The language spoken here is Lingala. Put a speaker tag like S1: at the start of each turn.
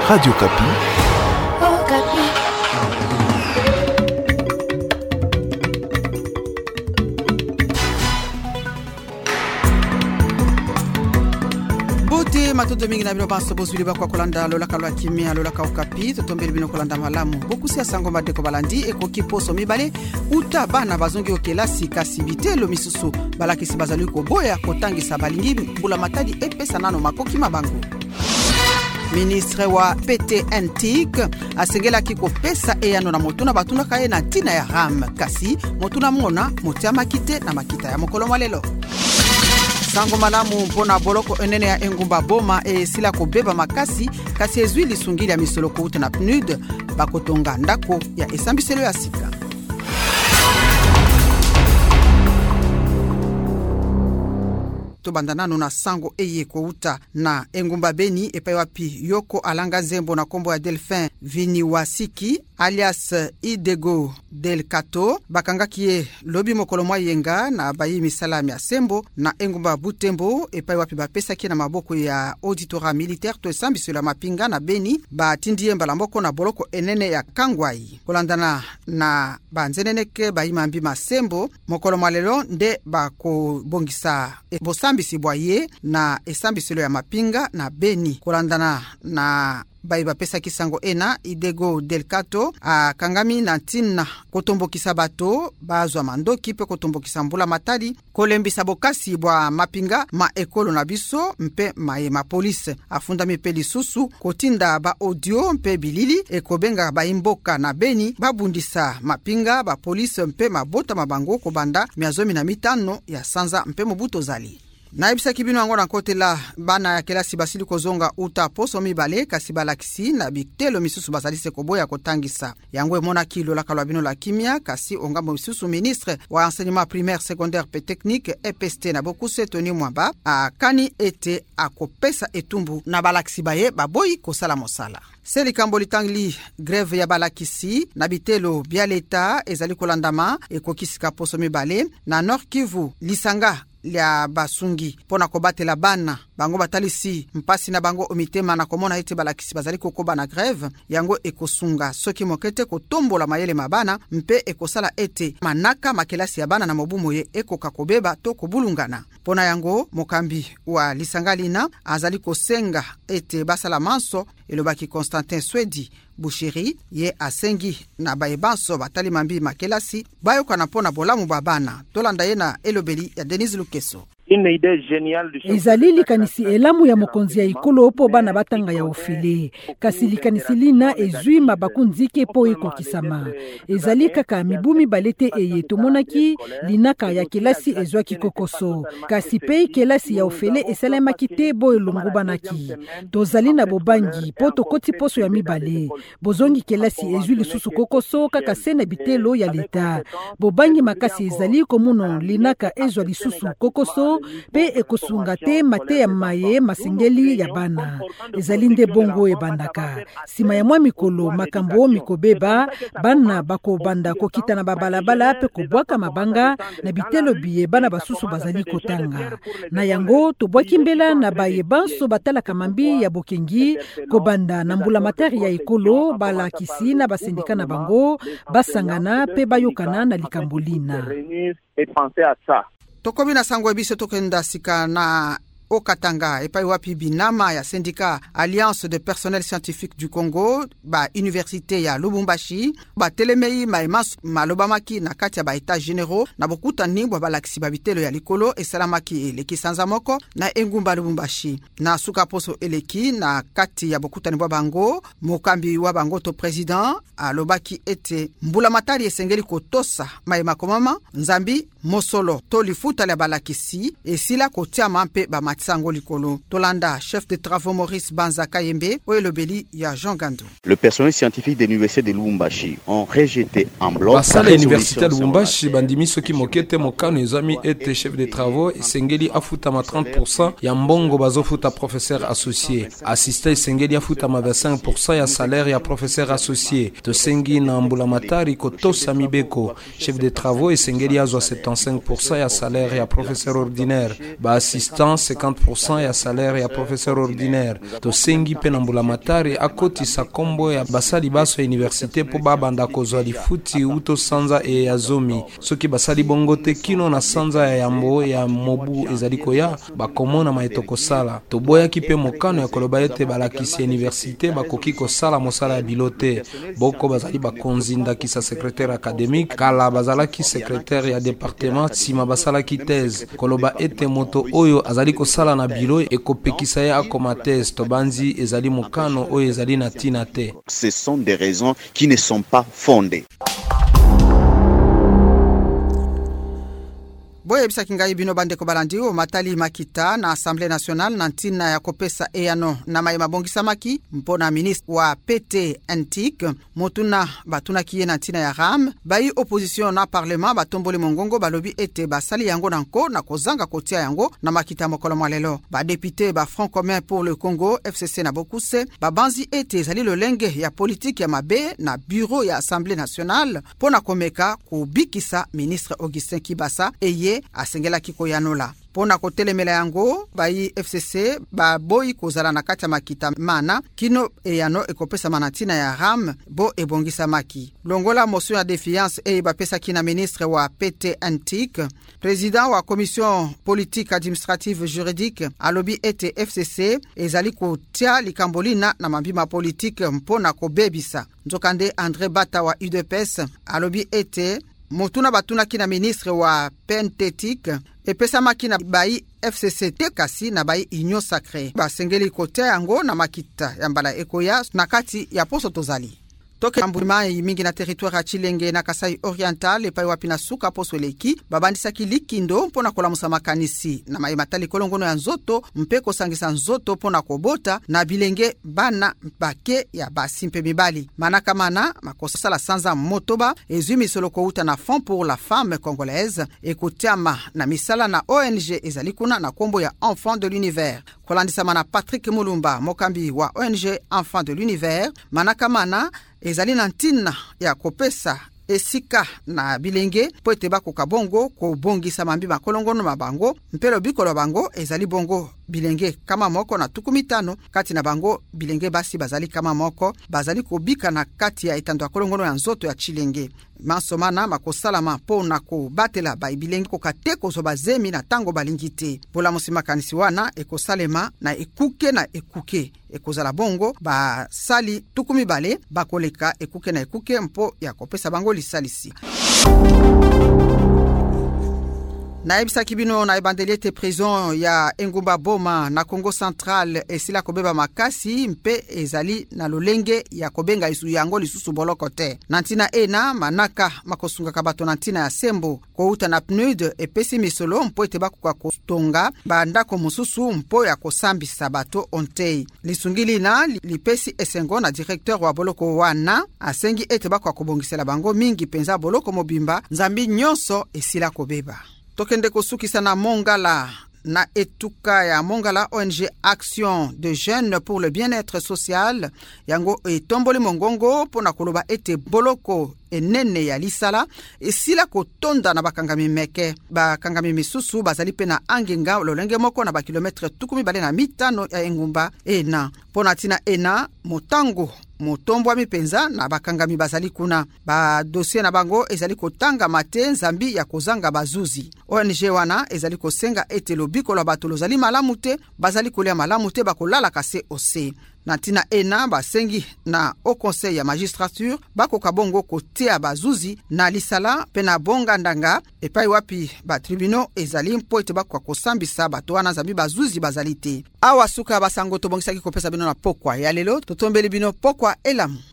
S1: Radio Kapi.
S2: Bote matoto mingi na bino banso bozwili bakwa kolanda lolaka lwa kimia lolaka Okapi totombeli bino kolanda malamu bokusi ya sango madeko balandi ekoki poso mibale uta bana bazongi okelasi kasi bitelo misusu balakisi bazali koboya kotangisa balingi mbula matadi epesa nano makoki mabango. Ministre wa PTNTIC asengelaki kopesa eyano na motuna batuna kaye na ntina ya RAM kasi motuna mona motia makite na makita ya mokolo malelo. Sango malamu mpona boloko enene ya engumba boma sila kobeba makasi kasi ezwi lisungili ya misoloko ute na PNUD bakotonga ndako ya esambiselo ya sika. Tobandana na sango eye kouta na engumba Beni epai wapi Yoko alanga zembo na kombo ya Delphin Viniwasiki alias Idego Del Kato bakangaki ye lobi mokolo mwa yenga na bayi misalami ya sembo na engumba Butembo epai wapi bapesaki na maboko ya auditora militaire to esambiselo ya mapinga na Beni batindie mbalamboko na boloko enene ya Kangwai kolandana na banzeneneke bayi mambi masembo mokolo malelo nde bako bongisa bosambisi bwaye na esambiselo ya mapinga na Beni kolandana na baiba pesa kisango ena Idego Del Kato kangami na ntina kotombokisa bato bazwa mandoki pe kotombokisa mbula matadi kolembisa bokasi bwa mapinga ma ekolo na biso mpe ma police afunda mipe lisusu kotinda ba audio mpe bilili ekobenga baimboka na Beni babundisa mapinga ba police mpe mabota mabango kobanda 15 ya sanza mpe mobuto zali. Na ibisa kibino ango na kote la bana ya kelasi basili kozonga uta poso mibale kasi balakisi na bitelo misusu basalise koboya kotangisa. Yango emona kilo la kalwabino la kimia kasi ongambo misusu ministre wa enseignement primaire, secondaire pe technique EPST na bokuse Tony Mwamba akani ete akopesa etumbu na balakisi baye baboyi kosala mosala. Seli kamboli tangli greve ya balakisi na bitelo bia leta ezali kolandama ekokisika poso mibale na Nord Kivu lisanga lia basungi pona kobatela bana bango batalisi mpasi na bango omitema na komona ete balakisi bazali kokoba na greve yango ekosunga soki mokete kotombola mayele mabana mpe ekosala ete manaka makelasi ya bana na mobumo ye ekoka kobeba to kobulungana pona yango mokambi wa lisangalina azali kosenga ete basala manso elobaki Constantin Swedi Bushiri ye asengi na baebanso batali mambi makelasi bayoka na pona bolamu babana tolanda ye na elobeli ya Denise Lukeso.
S3: Ezali likanisi elamu ya mokonzi ya ikolo opo bana batanga ya ofile kasi likanisi lina ezwi mabakunzike po ekokisama ezali kaka mibumi balete eye tomonaki linaka ya kelasi ezwaki kokoso kasi pe kelasi ya ofile esalemaki te bo elongo banaki tozali na bobangi po tokoti poso ya mibale bozongi kelasi ezwi lisusu kokoso kaka sena bitelo ya leta bobangi makasi ezali komuno linaka ezwa lisusu kokoso pe ekosunga te mate ya maye masengeli ya bana ezali nde bongo ebandaka sima ya mwa mikolo makambo mikobeba bana bako banda kokita na babalabala pe kobwaka mabanga na bitelo biye bana basusu bazali kotanga na yango tobwaki mbela na baye banso batalaka mambi ya bokengi kobanda na mbula materi ya ekolo balakisi na basindika na bango basangana pe bayokana na likambolina.
S2: Tokobi na sango ebiso tokenda sika na Okatanga epai wapi binama ya syndicat Alliance de personnel scientifique du Congo ba université ya Lubumbashi ba telemei maimas malobamaki na kati ya ba états généraux na bokuta nibwa balakisi babitelo ya likolo esalamaki eleki sanza moko na engumba Lubumbashi na suka poso eleki na kati ya bokuta nibwa bango mokambi wa bango to président alobaki ete mbula matari esengeli kotosa maima komama nzambi mosolo to lifuta la balakisi esila kotia mampe ba sango likolo tolanda chef de travaux Maurice Banza Kayembe oyelobeli ya Jean Gando.
S4: Le personnel scientifique de l'université de Lubumbashi ont rejeté en bloc
S5: basala université de Lubumbashi bandimi soki mokete mokano ezami ete chef de travaux esengeli afuta ma 30% ya mbongo bazofuta professeur associé assistant esengeli afuta ma 25% ya salaire ya professeur associé tosengi na mbula matari kotosa mibeko chef de travaux esengeli azwa 75% ya salaire ya professeur ordinaire ba assistant 50 50% ya salaire ya professeur ordinaire. Tosengi pe na mbulamatari akotisa kombo ya basali baso ya université po babanda kozwa lifuti uto sanza e ya zomi. Soki basali bongo te kino na sanza ya yambo ya mobu ezali koya bakomona maetoko sala. Toboyaki pe mokano ya koloba ete balakisi université bakoki kosala mosala ya bilote. Boko bazali bakonzinda kisa secrétaire académique kala bazalaki secrétaire ya département sima basalaki thèse. Koloba ete moto oyo azali kosala na bilo ekopekisa ya akoma thèse tobanzi ezali mokano oyo ezali na tina te.
S4: Ce sont des raisons qui ne sont pas fondées.
S2: Boye bisa kingai bino bandeko balandi o matali makita na Assemblée nationale na ntina ya kopesa eyano na mai mabongisa maki mpona ministre wa PT Antique motuna batuna kiye na ntina ya RAM bai opposition na parlement batombole mongongo balobi ete basali yango nanko na kozanga kotia yango na makita mokolo mwalelo ba député ba Front commun pour le Congo FCC na bokuse babanzi ete zali lolenge ya politique ya mabe na bureau ya Assemblée nationale pona komeka kubikisa ministre Augustin Kibasa eye asengela kiko yanola. Pona kotelemela yango, bayi FCC, ba boyi kozala na kati ya makita mana, kino eyano ekopesa manatina ya RAM, bo ebongisa maki. Longola motion ya défiance e bapesa kina ministre wa PT Antique, président wa commission politique administrative juridique, alobi ete FCC, ezali kotia likambolina na mambima politique mpona kobebisa. Nzokande André Bata wa UDPS, alobi ete, motuna batuna kina ministre wa Pentetique epesa makina bai FCC tekasi na bai Union Sacrée basengeli kote yango na makita ya mbala ekoya na kati ya poso tozali. Toke mbulima mingi na territoire ya Chilenge na Kasai Oriental epai wapi na suka poso eleki babandisaki likindo mpona kolamusa makanisi na maimatali kolongono ya nzoto mpeko sangisa nzoto mpona kobota na bilenge bana bake ya basimpe mibali manaka mana makosala sanza motoba ezwi misolo kouta na Fonds pour la femme congolaise ekutiama na misala na ONG ezalikuna na kombo ya Enfants de l'univers kolandisa mana Patrick Mulumba mokambi wa ONG Enfants de l'univers manaka mana ezali na ntina ya kopesa esika na bilenge po ete bakoka bongo kobongisa mambi makolongono mabango mpelo bikolo bango ezali bongo bilenge kama moko na 15 kati na bango bilenge basi bazali kama moko bazali kobika na kati ya etando ya kolongono ya nzoto ya Chilenge mansomana makosalama po na kobatela ba bilenge kokateko zo bazemi na tango balingite bola musima kanisi wana ekosalema na ekuke ekozala bongo ba sali 12 bakoleka ekuke na ekuke mpo ya kopesa bango lisalisi. Naibisa kibino na ebandeliete prison ya Engumba Boma na Congo Central esila kobeba makasi mpe ezali na lolenge ya kobenga isu yango lisusu boloko te. Nantina ena manaka makosunga kabato nantina ya sembo kouta na PNUD epesi misolo mpo ete bakuka kostonga bandako mususu mpo ya kosambisa bato ontei. Lisungili na lipesi esengo na directeur wa boloko wana asengi ete bakuka kobongisela bango mingi penza boloko mobimba nzambi nyonso esila kobeba. Tokende kosukisa na Mongala na etuka ya Mongala ONG Action de Jeunes pour le bien-être social yango etomboli mongongo pona koloba ete boloko enene ya lisala esila kotonda na bakangami meke bakangami misusu bazali pena angenga lolenge moko na bakilometre 25 ya Engumba ena pona tina ena motango motombwa mipenza na bakangami bazali kuna ba dossier na bango ezali kotanga mate nzambi ya kozanga bazuzi ONG wana ezali kosenga ete lobiko la bato lozali malamu te bazali kolia malamu te bakolala kase ose natina ena basengi na au conseil ya magistrature bakoka bongo kotea bazuzi na lisala pena bonga ndanga epai wapi ba tribunal ezali mpo ete bakoka kosambisa bato wana nzambi bazuzi bazali te awa suka basango tobongisaki kopesa bino na pokwa ya lelo totombeli bino pokwa elamu.